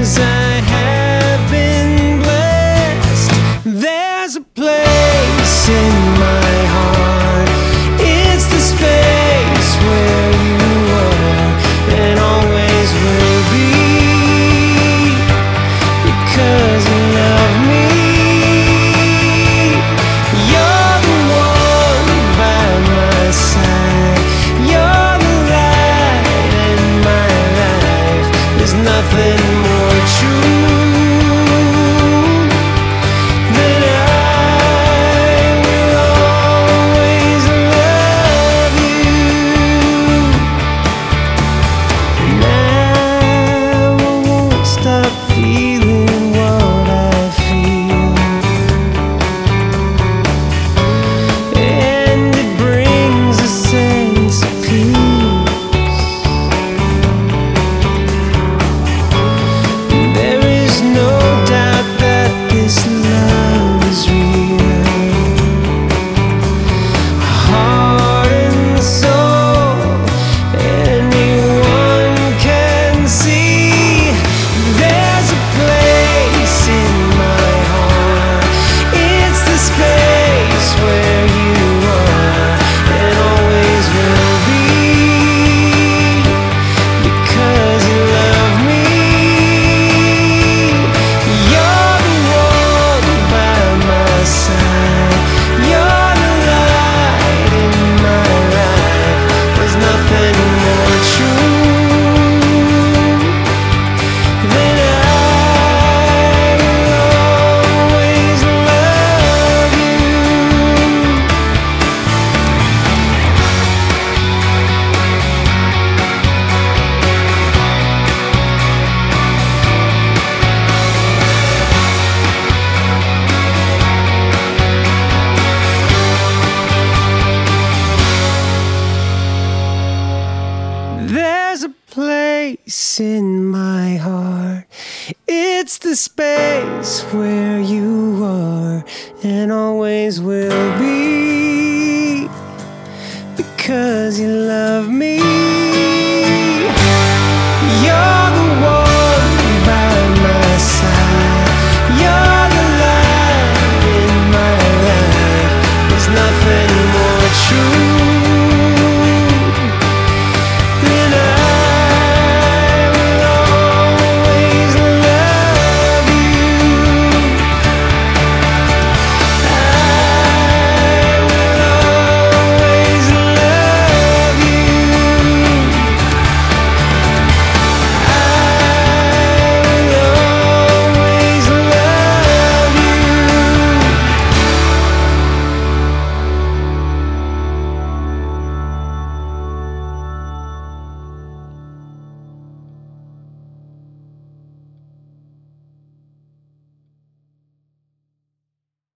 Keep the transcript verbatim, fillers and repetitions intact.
'cause I have been blessed. There's a place in my heart. It's the space where you are and always will be, because you love me. You're the one by my side. You're the light in my life. There's nothing more true than I will always love you. And I won't stop feeling what I feel, and it brings a sense of peace. There is no doubt that this love is real, heart and soul, anyone can see. There's a place in my heart. It's the space where you are and always will be, because you love me. You're the one by my side. You're the light in my life. There's nothing more true than I will always love you. There's a place in my heart. It's the space where you are and always will be, because you love me.